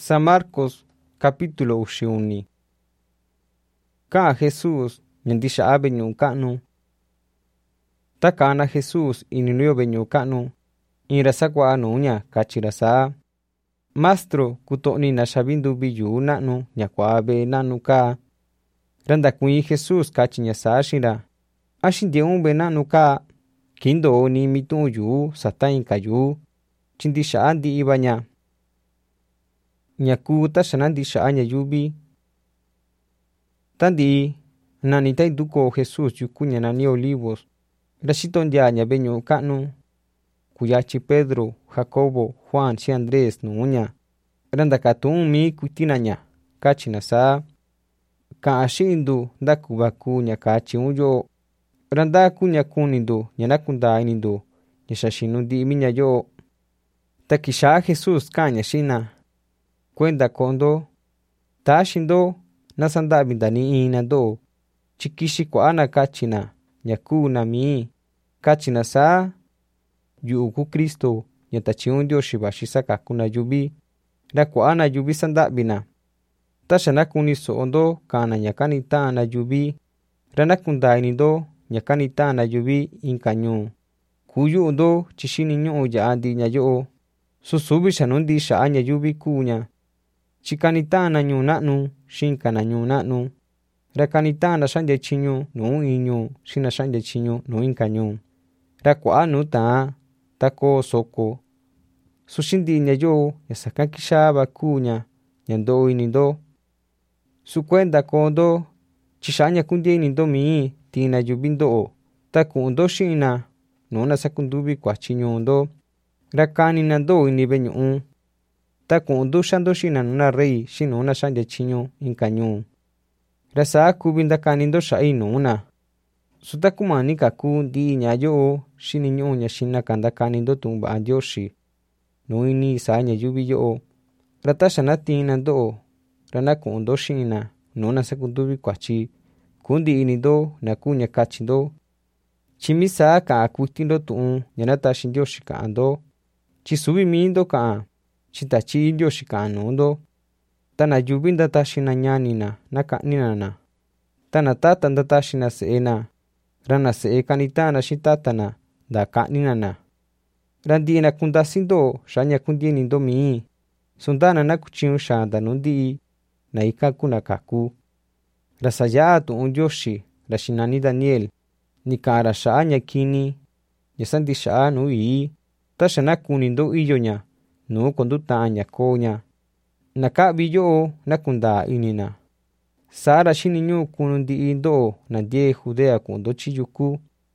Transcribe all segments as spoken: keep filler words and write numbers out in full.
San Marcos capítulo uxiuni. Ka Jesús ñandixa'a veñu'u ka'nu. Ta kana Jesús ininuyo veñu'u ka'nu. In ra sakua'a nuña kachi ra saa: Mastro, kuto'ni na xavinduvi yu'u na'nu ñakua'a ve'e na'nu kaa. Ra ndakuiin Jesús kachi ña saa xi'in ra: ¿A xindie'un ve'e na'nu kaa? Kindo'o ni mitu'un yu'u sata inka yu'u, tyi ndixa'a ndi'iva ña. Ñakuu ta xa nandixa'a ña yuvi. Tanti'i nani ta intukoo Jesús yuku ña nani Olivos, ra xitontiaa ña veñu'u ka'nu. Kuyatyi Pedro, Jacobo, Juan xi Andrés nuu ña. Ra ndakatu'un mii kuiti na ña, kachi na saa: Ka'an xi'in-ndu ndaku vaku ña kachiun yo'o. Ra ndaa kuu ña kunindu ña na kundaa inindu ña xa xinu ndi'i mi ña yo'o. Ta kixa'a Jesús ka'an ña xi'in na: Kuenda ko'o ndo. Taxi ndo na sanda'vi ndani'in na ndo'o, tyi kixi kua'a na kachi na ña kuu na mii. Kachi na saa: Yu'u kuu Kristo ña tachiñu Ndioxi vaxi sakaku na yuvi, ra kua'a na yuvi sanda'vi na. Ta xa nakuni so'o ndo ka'an na ña kani ta'an na yuvi, ra na kundaa ini ndo ña kani ta'an na yuvi inka ñuu. Kuyu'u ndo tyi xiniñu'u ya'a ndi'i ña yo'o. Susuvi xa nu ndixa'a ña yuvi kuu ña. Tyi kani ta'an na ñuu na'nu xi inka na ñuu na'nu. Ra kani ta'an na xa'ntia tyiñu nuu in ñuu xi na xa'ntia tyiñu nuu inka ñuu. Ra kua'a nuu taan ta koo soko. Su ndi'i ña yo'o ña sakan kixaa va kuu ña ña ndo'o ini ndo. Su kuenda koo ndo, tyi xa'a ña kundiee ini ndo mii tiin na yuvi ndo'o, ta ku'un ndo xi'in na nuu na sakunduvi kuatyi ñuu ndo. Ra kani na ndo'o ini veñu'u, ta ku'un nduxa ndo xi'in na nuu na rey xi nuu na xa'ntia tyiñu inka ñuu. Ra saa kuvi ndakani ndo xa'i nuu na. Su ta kumani ka kuu ndi'i ña yo'o xiniñu'u ña xinaka ndakani ndo tu'un va'a Ndioxi nuu ini saa ña yuvi yo'o. Ra ta xa natiin na ndo'o, ra na ku'un ndo xi'in na nuu na sakunduvi kuatyi, kundi'i ini ndo na kuu ña kachi ndo. Tyi mi saa ka'an kuiti ndo tu'un ña nataxi Ndioxi ka'an ndo, tyi suvi mii ndo ka'an, tyi Tatyi Ndioxi ka'an nuu ndo. Ta na yuvi ndataxi na ñani na na ka'ni na na. Ta na tata ndataxi na se'e na, ra na se'e kani ta'an na xi'in tata na nda ka'ni na na. Ra ndi'i na kundasi ndo xa'a ña kundiee ini ndo mii, sundaa na nakutyiñu xaan nda nu ndi'i, na ika kuu na kaku. Ra sa ya'a tu'un Ndioxi, ra xinani Daniel, ni ka'an ra xa'a ña kini ña sandixa'a nuu ii, ta xa nakuni ndo iyo ña nuu konduta'an ña koo ña. Na ka'vi yo'o na kundaa ini na. Saa ra xiniñu'u kunu ndi'i ndo'o na ndiee Judea ku'un ndo chi yuku.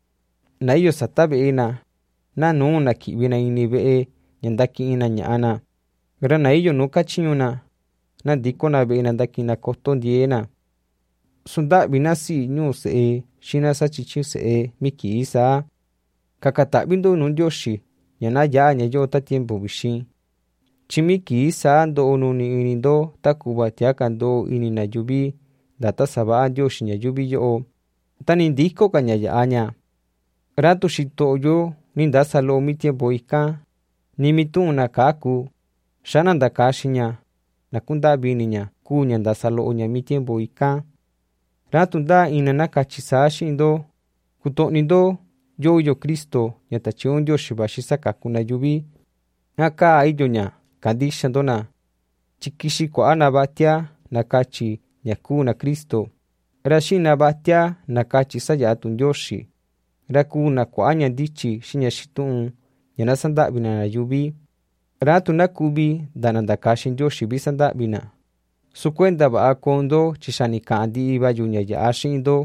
Na iyo sata ve'e na, na nuu na ki'vi na ini ve'e ña ndaki'in na ña'a na. Ra na iyo nuu katyiñu na, na ndiko na ve'e na ndaki'in na koto ndiee na. Sunda'vi na sii ñuu se'e xi na satyityi se'e mi kii saa. Kaka ta'vi ndo nuu Ndioxi ña na ya'a ña yo'o ta tiempu vixin. Tyi mi kii saa ndo'o nuni ini ndo ta ku'va tiaka ndo'o ini na yuvi nda ta sava'a Ndioxi ña yuvi yo'o, ta ni ndiko ka ña ya'a ña. Ra tu xito'o yo ni ndasa lo'o mi tiempu ikan, ni mitu'un na kaku, xa na ndakaxi ña na kunda'vi ini ña kuu ña ndasa lo'o ña mi tiempu ikan. Ra tundaa ina na kachi saa xi'in ndo: Kuto'ni ndo yo iyo Kristo ña tachiñu Ndioxi vaxi sakaku na yuvi. A kaa iyo ña kandixa ndo na, tyi kixi kua'a na vatia na kachi ña kuu na Kristo. Ra xi'in na vatia na kachi sa ya'a tu'un Ndioxi, ra kuu na kua'a ña ndityi xi ña xitu'un ña na sanda'vi na na yuvi. Ra tu na kuvi nda na ndakaxi Ndioxi vi sanda'vi na. Su kuenda va'a koo ndo tyi xa ni ka'an ndi'iva yu ña ya'a xi'in ndo.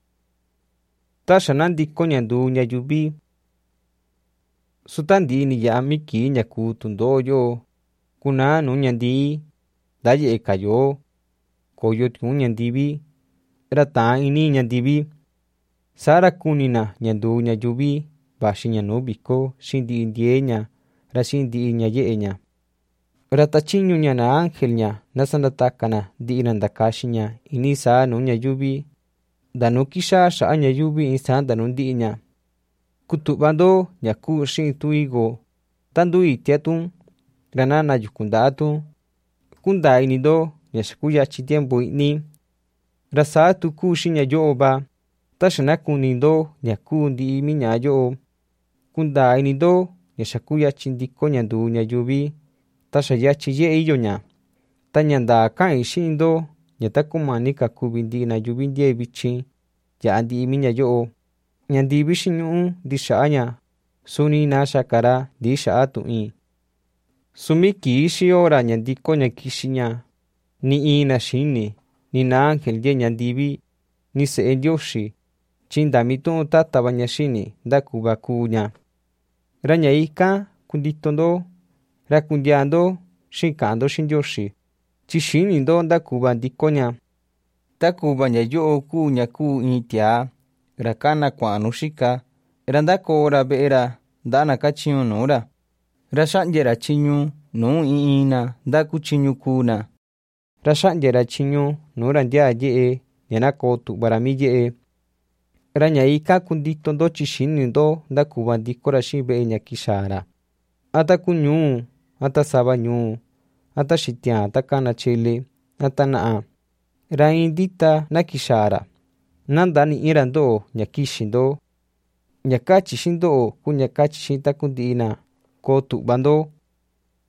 Ta xa nandiko ña nduu ña yuvi. Su ta ndi'i ni ya'a mi kii ña kuu tundo'o yo'o, kunaa nuu ñandi'i, nda ye'e ka yoo, koyo tiu'n ñandivi, ra taan ini ñandivi. Saa ra kuni na ña nduu ña yuvi vaxi ña nuu viko xi'in ndi'i ndiee ña, ra xi'in ndi'i ña ye'e ña. Ra tachíñu ña na ángel ña na sandataka na ndi'i na ndakaxi ña ini saa nuu ña yuvi, nda nu kixaa xa'a ña yuvi in saa nda nu ndi'i ña. Kutu'va ndo ña kuu xi'in tu higo, ta nduu itia tun, ra na nayuku nda'a tun. kundaa ini ndo ña xa kuyachi tiempo i'ni ra saa tu kuu xiin ña yo'o va ta xa nakuni ndo ña kuu ndi'i mi ña'a yo'o kundaa ini ndo ña xa kuyachi ndiko ña nduu ña yuvi ta xa yachi ye'e iyo ña ta ña ndaa ka'in xi'in ndo ña ta kumani ka kuvi ndi'i na yuvi ndie'e vityin ya'a ndi'i mi ña yo'o ña ndivi xiñu'u ndi xa'a ña suni na xaka ra ndi xa'a tu'in sumi kii xi hora ña ndiko ña kixi ña ni in na xini ni na ángel ndie'e ñandivi ni Se'e Ndioxi tyi nda mitu'un tata va ña xini nda kuva kuu ña ra ña ikan kundito ndo ra kundia ndo xiin ka'an ndo xi'in Ndioxi tyi xini ndo nda kuva ndiko ña ta kuva ña yo'o kuu ña kuu in tiaa ra kana kua'an nu xika ra ndakoo ra ve'e ra nda'a na katyiñu nuu ra ra xa'ndia ra tyiñu nuu in in na nda kutyiñu kuu na ra xa'ndia ra tyiñu nuu ra ndiaa ye'e ña nakoo tu'va ra mi ye'e ra ña ikan kundito ndo tyi xini ndo nda kuva ndiko ra xi'in ve'e ña kixaa ra a ta kuu ñuu a ta sava ñuu a ta xitiaan ta kana tyele a ta na'a ra in ndita na kixaa ra na ndani'i ra ndo'o ña kixi ndo ña katyi xiin ndo'o kuu ña katyi xiin taku ndi'i na koo tu'va ndo